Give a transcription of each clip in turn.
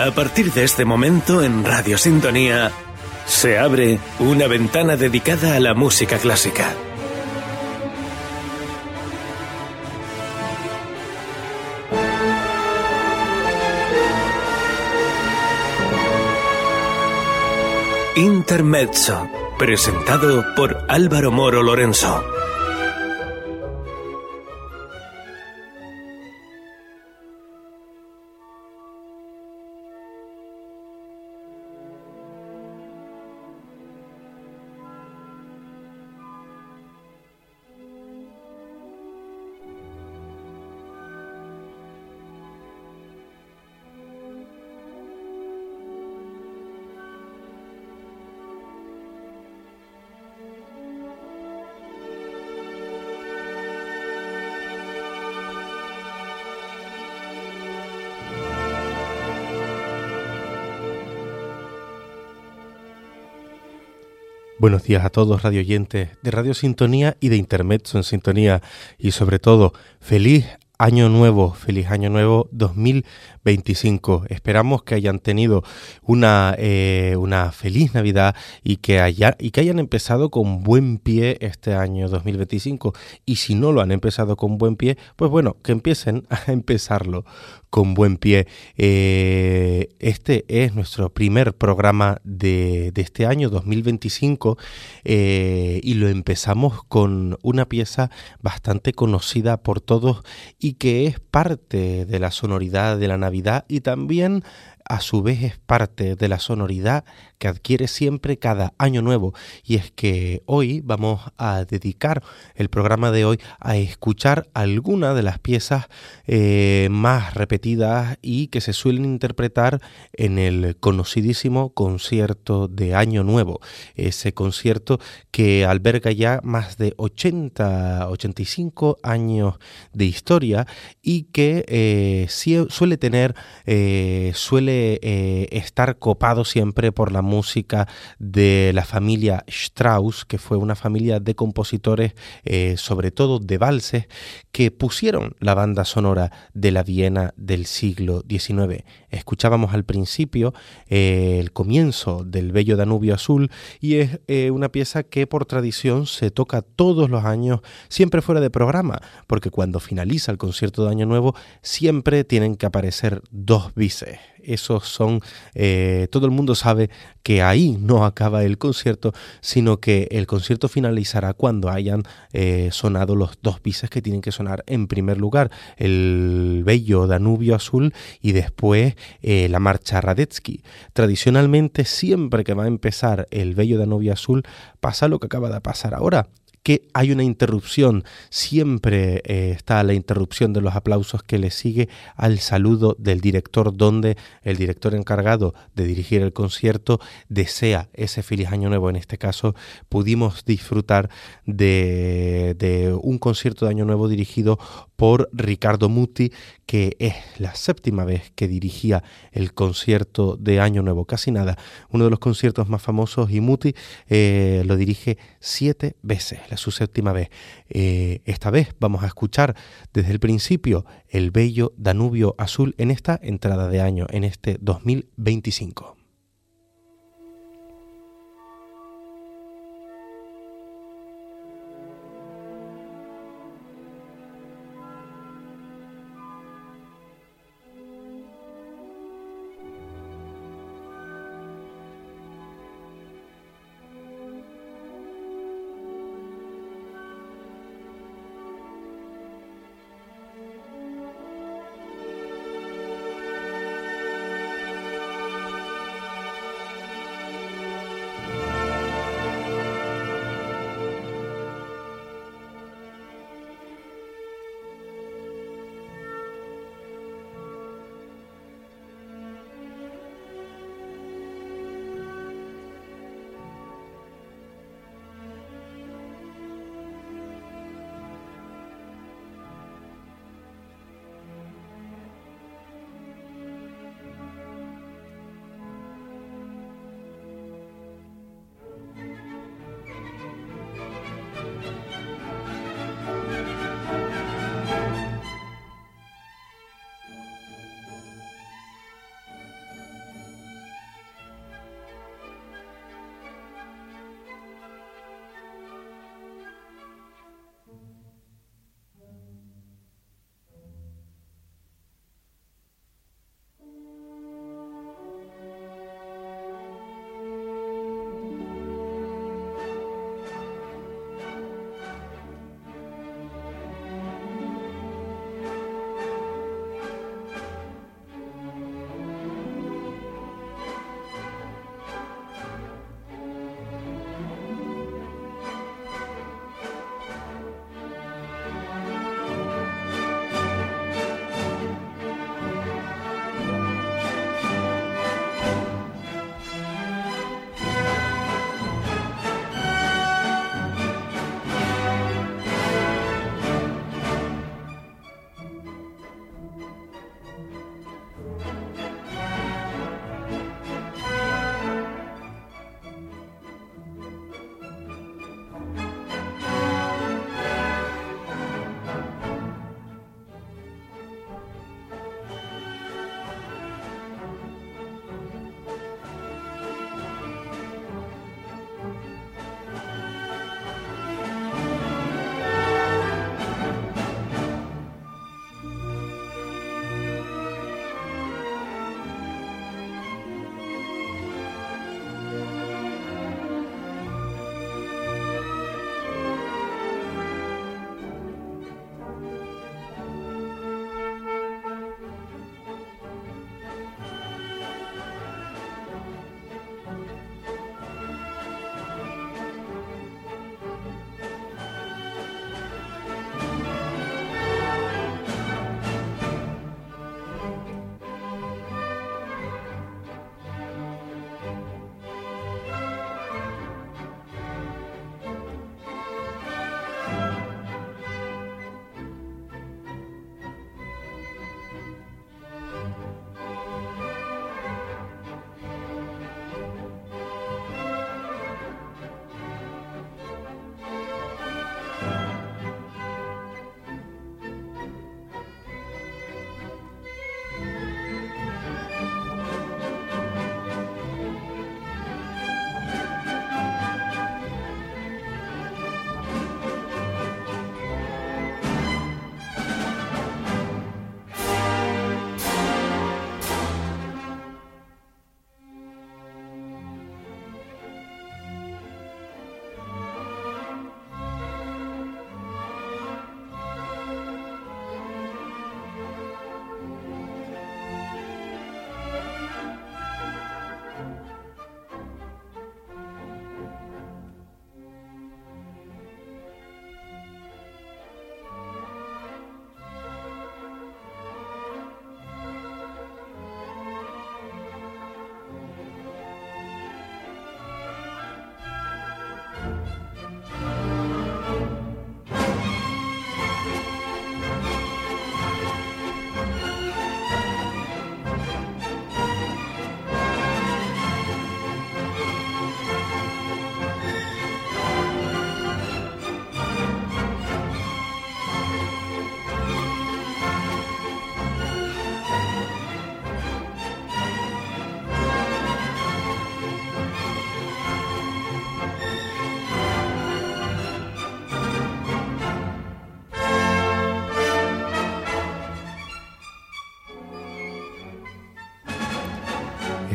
A partir de este momento en Radio Sintonía se abre una ventana dedicada a la música clásica. Intermezzo, presentado por Álvaro Moro Lorenzo. Buenos días a todos, radio oyentes de Radio Sintonía y de Intermezzo en Sintonía, y sobre todo, feliz año nuevo 2025. Esperamos que hayan tenido una feliz Navidad y que hayan empezado con buen pie este año 2025. Y si no lo han empezado con buen pie, pues bueno, que empiecen a empezarlo con buen pie. Este es nuestro primer programa de este año 2025 y lo empezamos con una pieza bastante conocida por todos y que es parte de la sonoridad de la Navidad y también a su vez es parte de la sonoridad que adquiere siempre cada año nuevo, y es que hoy vamos a dedicar el programa de hoy a escuchar algunas de las piezas más repetidas y que se suelen interpretar en el conocidísimo concierto de Año Nuevo, ese concierto que alberga ya más de 85 años de historia y que suele estar copado siempre por la música de la familia Strauss, que fue una familia de compositores, sobre todo de valses, que pusieron la banda sonora de la Viena del siglo XIX. Escuchábamos al principio el comienzo del Bello Danubio Azul, y es una pieza que por tradición se toca todos los años, siempre fuera de programa, porque cuando finaliza el concierto de Año Nuevo siempre tienen que aparecer dos bises. Esos son, todo el mundo sabe que ahí no acaba el concierto, sino que el concierto finalizará cuando hayan sonado los dos bises que tienen que sonar en primer lugar, el Bello Danubio Azul y después la marcha Radetzky. Tradicionalmente, siempre que va a empezar el Bello Danubio Azul, pasa lo que acaba de pasar ahora, que hay una interrupción, siempre está la interrupción de los aplausos que le sigue al saludo del director, donde el director encargado de dirigir el concierto desea ese feliz año nuevo. En este caso pudimos disfrutar de un concierto de año nuevo dirigido por Riccardo Muti, que es la séptima vez que dirigía el concierto de Año Nuevo, casi nada, uno de los conciertos más famosos, y Muti lo dirige 7 veces, su séptima vez. Esta vez vamos a escuchar desde el principio el Bello Danubio Azul en esta entrada de año, en este 2025.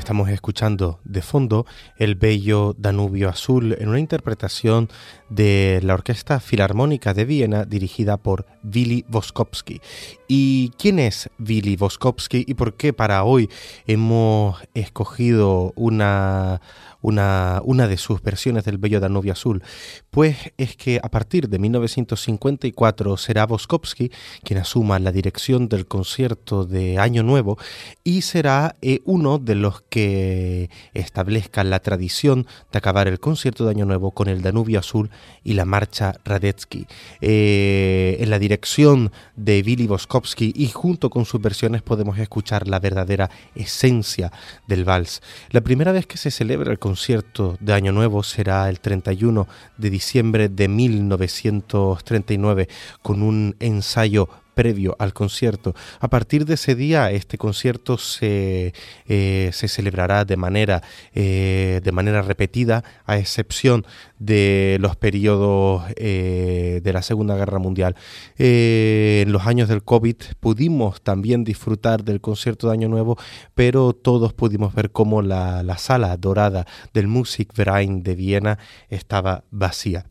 Estamos escuchando de fondo El bello Danubio azul en una interpretación de la Orquesta Filarmónica de Viena dirigida por Willy Woskowski. ¿Y quién es Willy Woskowski y por qué para hoy hemos escogido una de sus versiones del bello Danubio azul? Pues es que a partir de 1954 será Woskowski quien asuma la dirección del concierto de Año Nuevo y será uno de los que establezca la tradición de acabar el concierto de Año Nuevo con el Danubio azul y la marcha Radetzky. En la dirección de Willy Woskowski y junto con sus versiones podemos escuchar la verdadera esencia del vals. La primera vez que se celebra el concierto de Año Nuevo será el 31 de diciembre de 1939 con un ensayo previo al concierto. A partir de ese día este concierto se celebrará de manera repetida, a excepción de los periodos de la Segunda Guerra Mundial. En los años del COVID pudimos también disfrutar del concierto de Año Nuevo, pero todos pudimos ver cómo la sala dorada del Musikverein de Viena estaba vacía.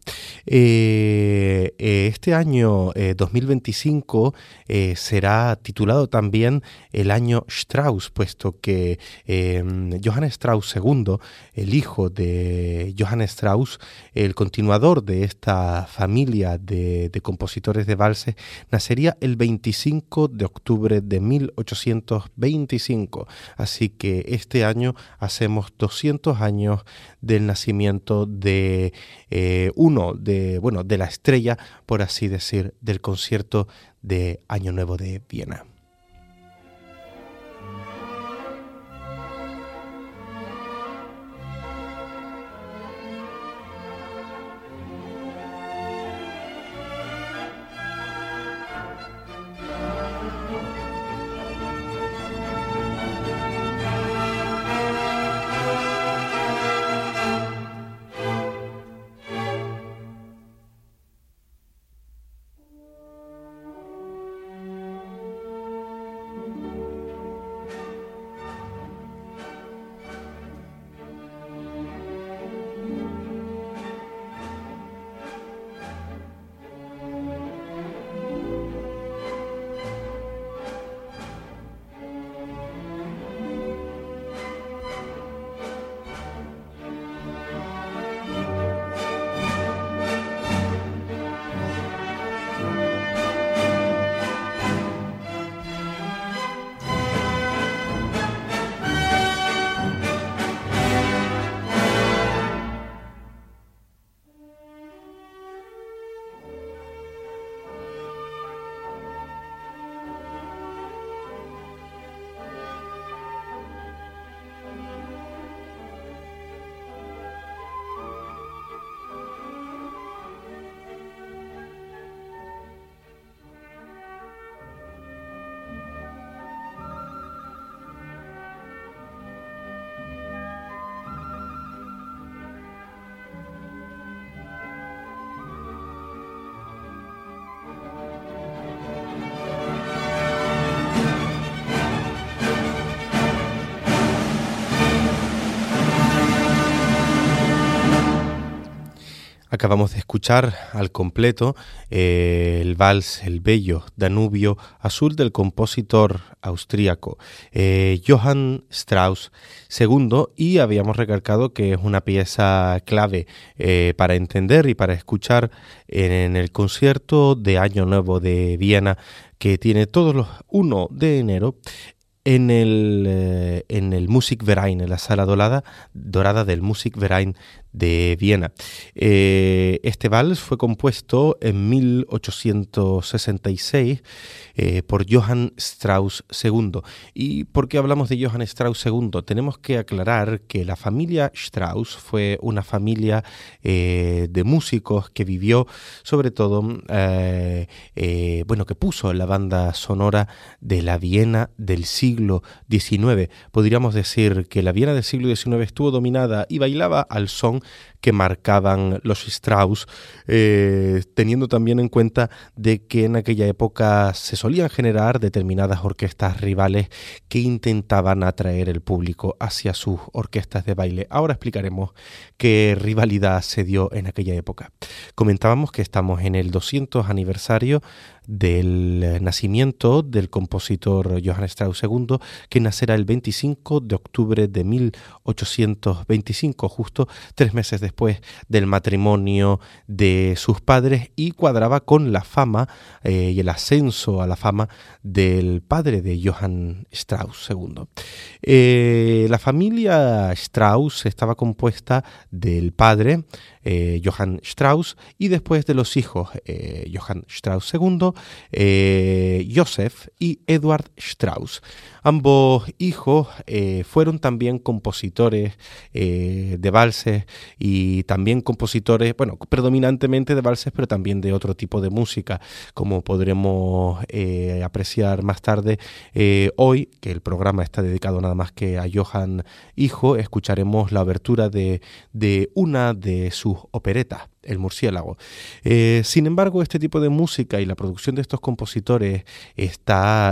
Este año 2025 será titulado también el año Strauss, puesto que Johann Strauss II, el hijo de Johann Strauss, el continuador de esta familia de compositores de valses, nacería el 25 de octubre de 1825. Así que este año hacemos 200 años del nacimiento de de la estrella, por así decir, del concierto de Año Nuevo de Viena. Acabamos de escuchar al completo el vals El bello Danubio azul del compositor austríaco Johann Strauss II, y habíamos recalcado que es una pieza clave para entender y para escuchar en el concierto de Año Nuevo de Viena, que tiene todos los 1 de enero en el Musikverein, en la sala dorada del Musikverein de Viena. Este vals fue compuesto en 1866 por Johann Strauss II. ¿Y por qué hablamos de Johann Strauss II? Tenemos que aclarar que la familia Strauss fue una familia de músicos que vivió, sobre todo, que puso la banda sonora de la Viena del siglo siglo XIX. Podríamos decir que la Viena del siglo XIX estuvo dominada y bailaba al son que marcaban los Strauss, teniendo también en cuenta de que en aquella época se solían generar determinadas orquestas rivales que intentaban atraer el público hacia sus orquestas de baile. Ahora explicaremos qué rivalidad se dio en aquella época. Comentábamos que estamos en el 200 aniversario del nacimiento del compositor Johann Strauss II, que nacerá el 25 de octubre de 1825, justo 3 meses después del matrimonio de sus padres, y cuadraba con la fama y el ascenso a la fama del padre de Johann Strauss II. La familia Strauss estaba compuesta del padre, Johann Strauss, y después de los hijos Johann Strauss II, Joseph y Eduard Strauss. Ambos hijos fueron también compositores de valses y también compositores, bueno, predominantemente de valses, pero también de otro tipo de música, como podremos apreciar más tarde. Hoy, que el programa está dedicado nada más que a Johann hijo, escucharemos la obertura de una de sus operetas, El murciélago. Sin embargo, este tipo de música y la producción de estos compositores está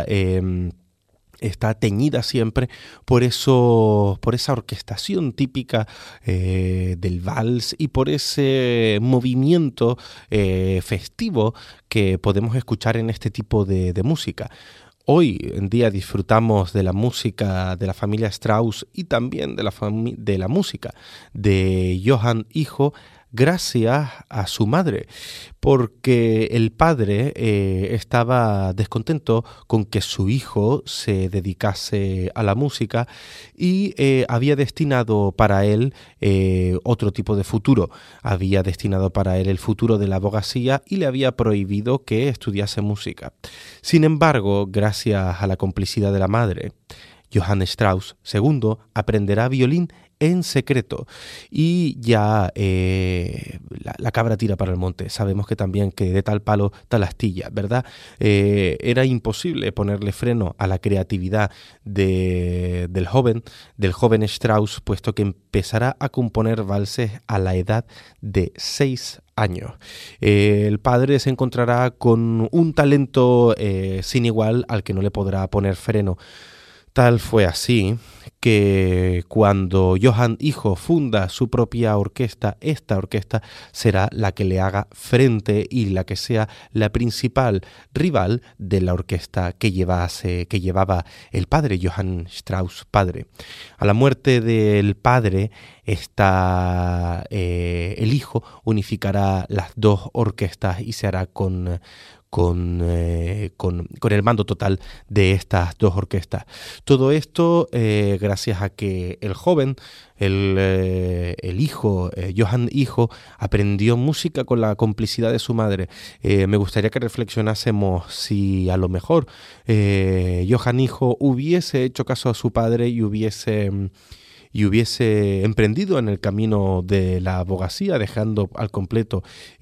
teñida siempre por esa orquestación típica del vals y por ese movimiento festivo que podemos escuchar en este tipo de música. Hoy en día disfrutamos de la música de la familia Strauss y también de la música de Johann hijo, gracias a su madre, porque el padre estaba descontento con que su hijo se dedicase a la música y había destinado para él otro tipo de futuro. Había destinado para él el futuro de la abogacía y le había prohibido que estudiase música. Sin embargo, gracias a la complicidad de la madre, Johann Strauss II aprenderá violín en secreto y ya la cabra tira para el monte. Sabemos que también que de tal palo tal astilla, ¿verdad? Era imposible ponerle freno a la creatividad del joven Strauss, puesto que empezará a componer valses a la edad de 6 años. El padre se encontrará con un talento sin igual al que no le podrá poner freno. Tal fue así que cuando Johann hijo funda su propia orquesta, esta orquesta será la que le haga frente y la que sea la principal rival de la orquesta que llevaba el padre, Johann Strauss padre. A la muerte del padre, el hijo unificará las dos orquestas y se hará con el mando total de estas dos orquestas. Todo esto gracias a que el joven, el hijo, Johann hijo, aprendió música con la complicidad de su madre. Me gustaría que reflexionásemos si a lo mejor Johann hijo hubiese hecho caso a su padre y hubiese emprendido en el camino de la abogacía, dejando al completo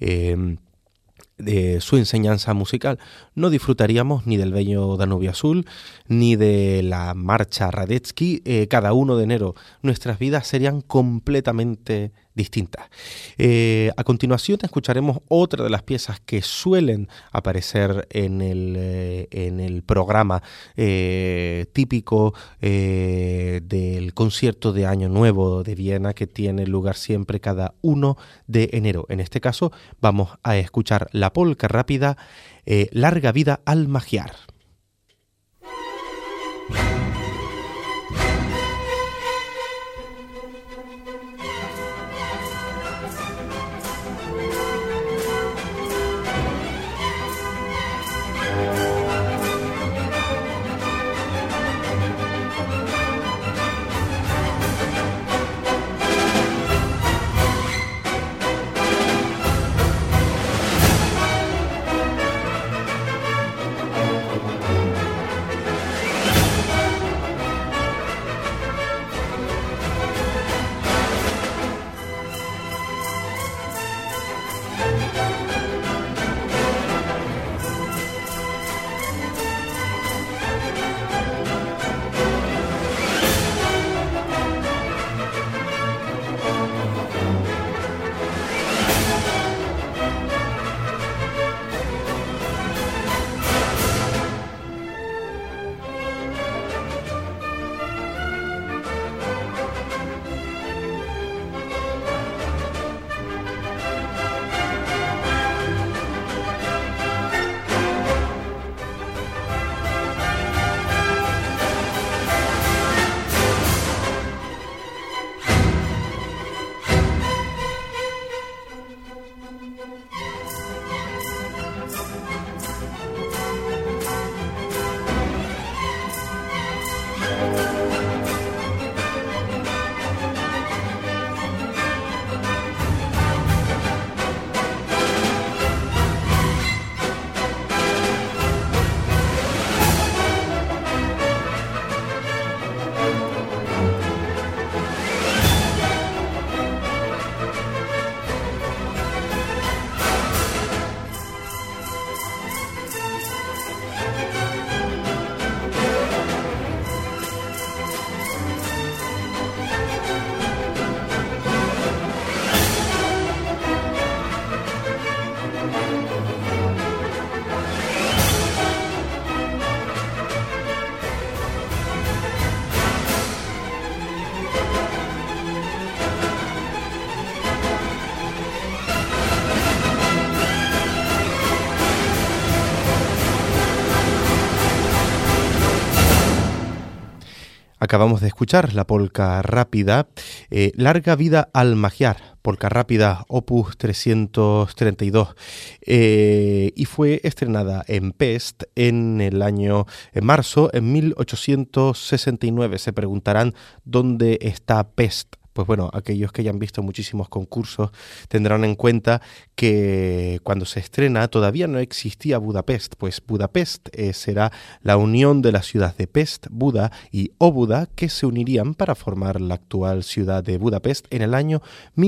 de su enseñanza musical, no disfrutaríamos ni del bello Danubio Azul ni de la marcha Radetzky cada 1 de enero. Nuestras vidas serían completamente distintas. A continuación escucharemos otra de las piezas que suelen aparecer en el programa típico del concierto de Año Nuevo de Viena, que tiene lugar siempre cada 1 de enero. En este caso vamos a escuchar la polca rápida Larga vida al Magiar. Acabamos de escuchar la polca rápida, Larga vida al Magyar, polca rápida opus 332, y fue estrenada en Pest en el año en marzo, en 1869. Se preguntarán dónde está Pest. Pues bueno, aquellos que hayan visto muchísimos concursos tendrán en cuenta que cuando se estrena todavía no existía Budapest, pues Budapest será la unión de la ciudad de Pest, Buda y Óbuda, que se unirían para formar la actual ciudad de Budapest en el año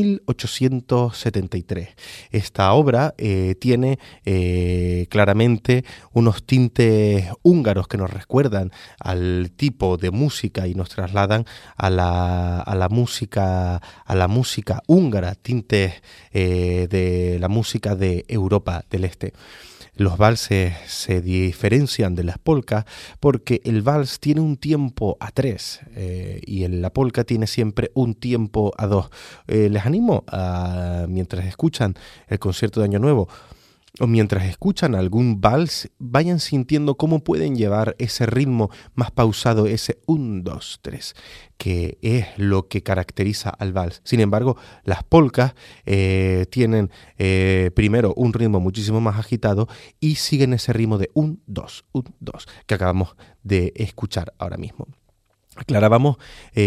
1873. Esta obra tiene claramente unos tintes húngaros que nos recuerdan al tipo de música y nos trasladan a la música húngara, tintes de la música de Europa del Este. Los valses se diferencian de las polcas porque el vals tiene un tiempo a 3 y la polca tiene siempre un tiempo a 2. Les animo a, mientras escuchan el concierto de Año Nuevo, o mientras escuchan algún vals, vayan sintiendo cómo pueden llevar ese ritmo más pausado, ese 1, 2, 3, que es lo que caracteriza al vals. Sin embargo, las polcas tienen primero un ritmo muchísimo más agitado y siguen ese ritmo de 1, 2, 1, 2, que acabamos de escuchar ahora mismo. Aclarábamos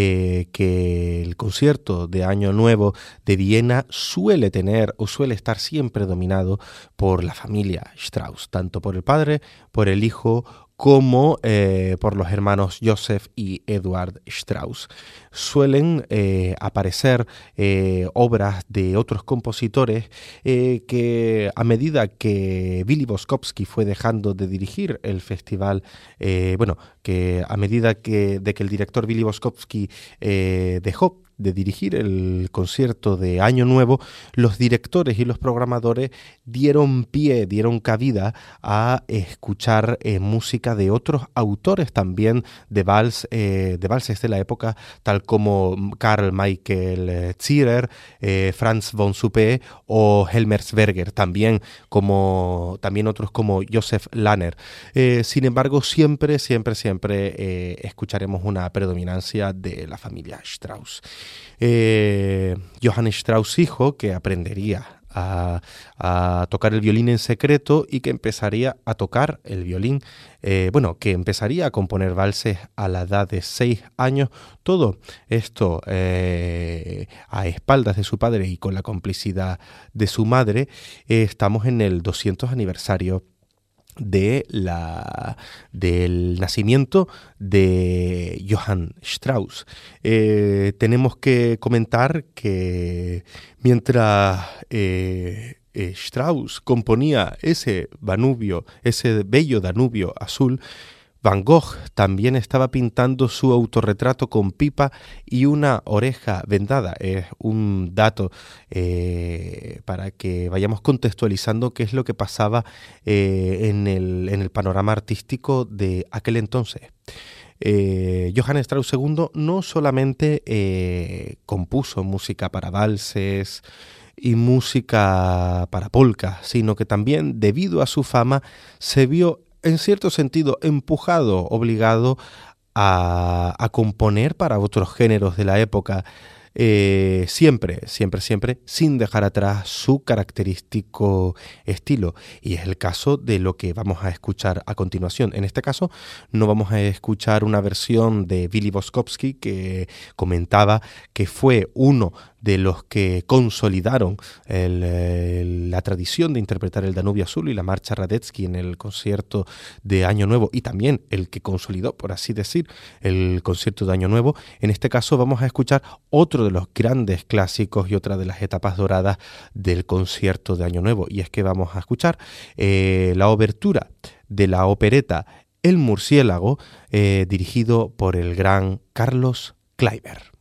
que el concierto de Año Nuevo de Viena suele tener o suele estar siempre dominado por la familia Strauss, tanto por el padre, por el hijo, como por los hermanos Joseph y Eduard Strauss. Suelen aparecer obras de otros compositores que a medida que Willy Boskowski fue dejando de dirigir el festival, que a medida de que el director Willy Boskowski dejó de dirigir el concierto de Año Nuevo, los directores y los programadores dieron cabida a escuchar música de otros autores también de valses de la época, tal como Karl Michael Zierer, Franz von Suppé o Helmersberger, también otros como Joseph Lahner. Sin embargo, siempre escucharemos una predominancia de la familia Strauss. Johann Strauss hijo, que aprendería a tocar el violín en secreto y que empezaría a tocar el violín, que empezaría a componer valses a la edad de 6 años, todo esto a espaldas de su padre y con la complicidad de su madre. Estamos en el 200 aniversario del nacimiento de Johann Strauss. Tenemos que comentar que mientras Strauss componía ese bello Danubio azul, Van Gogh también estaba pintando su autorretrato con pipa y una oreja vendada. Es un dato para que vayamos contextualizando qué es lo que pasaba en el panorama artístico de aquel entonces. Johann Strauss II no solamente compuso música para valses y música para polcas, sino que también, debido a su fama, se vio en cierto sentido obligado a componer para otros géneros de la época, siempre, sin dejar atrás su característico estilo. Y es el caso de lo que vamos a escuchar a continuación. En este caso, no vamos a escuchar una versión de Willy Boskowski, que comentaba que fue uno de los que consolidaron la tradición de interpretar el Danubio Azul y la marcha Radetzky en el concierto de Año Nuevo, y también el que consolidó, por así decir, el concierto de Año Nuevo. En este caso vamos a escuchar otro de los grandes clásicos y otra de las etapas doradas del concierto de Año Nuevo, y es que vamos a escuchar la obertura de la opereta El Murciélago, dirigido por el gran Carlos Kleiber.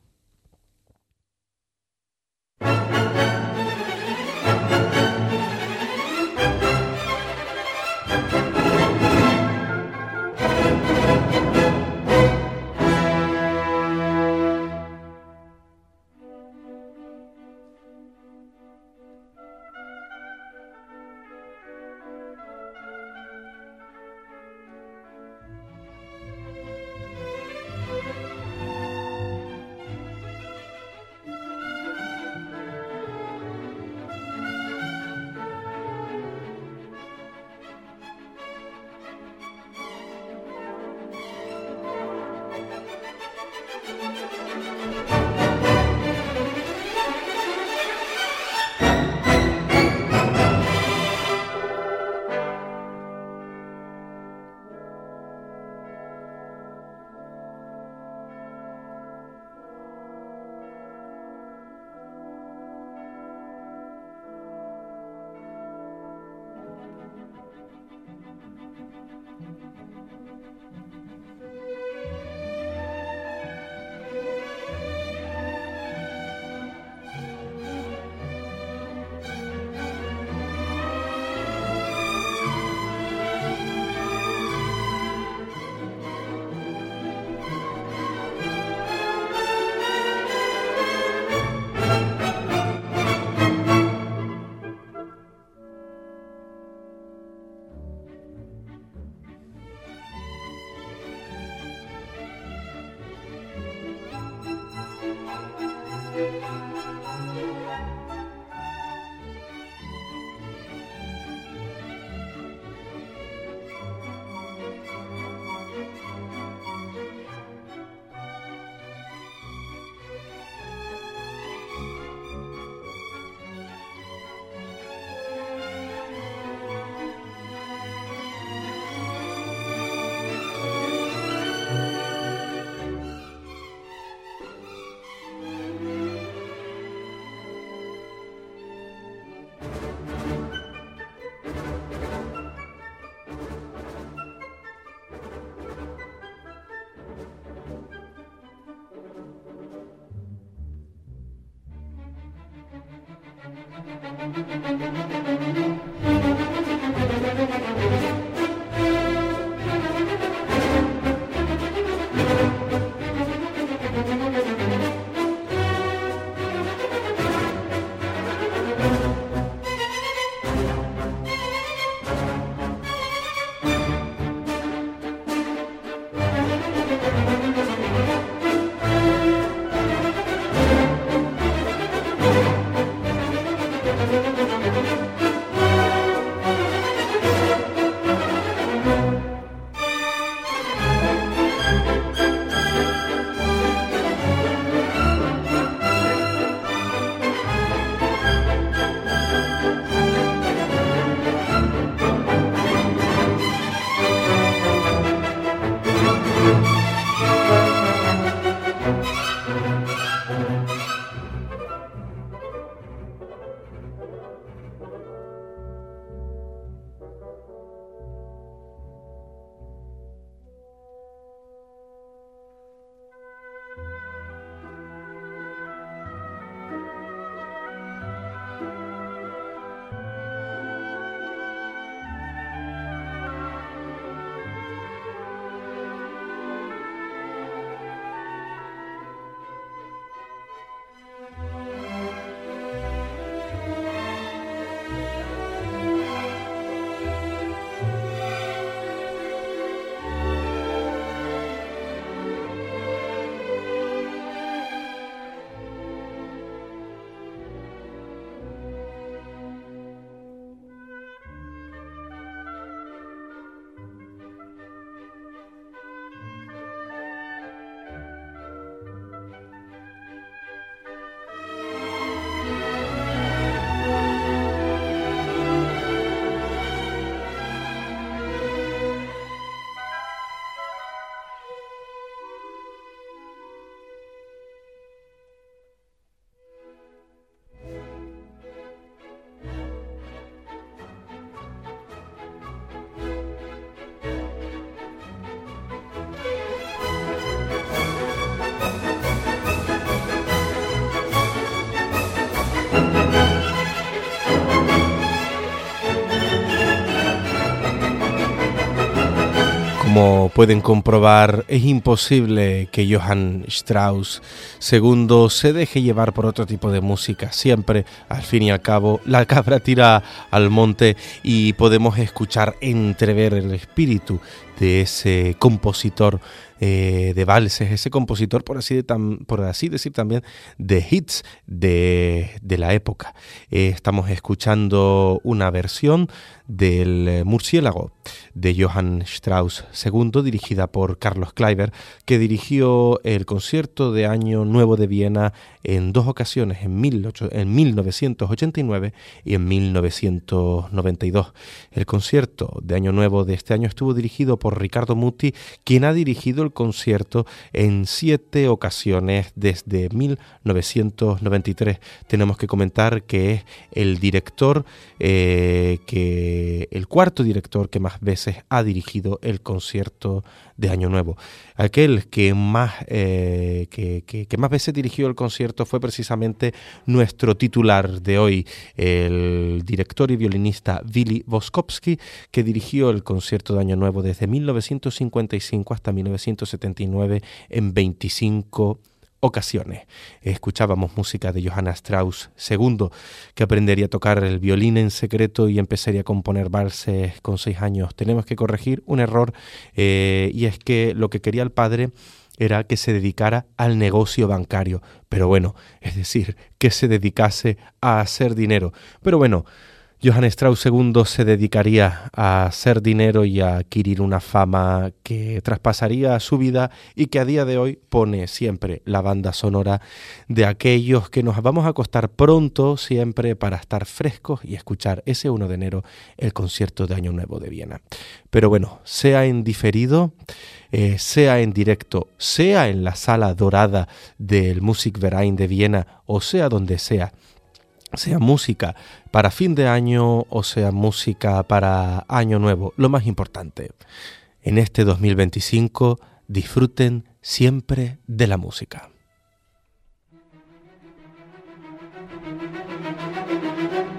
Como pueden comprobar, es imposible que Johann Strauss II se deje llevar por otro tipo de música. Siempre, al fin y al cabo, la cabra tira al monte y podemos escuchar entrever el espíritu de ese compositor de valses, ese compositor, por así decir, también de hits de la época. Estamos escuchando una versión del Murciélago de Johann Strauss II, dirigida por Carlos Kleiber, que dirigió el concierto de Año Nuevo de Viena en dos ocasiones, en 1989 y en 1992. El concierto de Año Nuevo de este año estuvo dirigido por Riccardo Muti, quien ha dirigido el concierto en 7 ocasiones desde 1993. Tenemos que comentar que es el director, el cuarto director que más veces ha dirigido el concierto de Año Nuevo. Aquel que más veces dirigió el concierto fue precisamente nuestro titular de hoy, el director y violinista Willy Boskowski, que dirigió el concierto de Año Nuevo desde 1955 hasta 1979 en 25 ocasiones. Escuchábamos música de Johann Strauss II, que aprendería a tocar el violín en secreto y empezaría a componer valses con 6 años. Tenemos que corregir un error, y es que lo que quería el padre era que se dedicara al negocio bancario, pero bueno, es decir, que se dedicase a hacer dinero. Pero bueno, Johann Strauss II se dedicaría a hacer dinero y a adquirir una fama que traspasaría su vida y que a día de hoy pone siempre la banda sonora de aquellos que nos vamos a acostar pronto siempre para estar frescos y escuchar ese 1 de enero el concierto de Año Nuevo de Viena. Pero bueno, sea en diferido, sea en directo, sea en la sala dorada del Musikverein de Viena o sea donde sea música para fin de año o sea música para Año Nuevo, lo más importante, en este 2025 disfruten siempre de la música.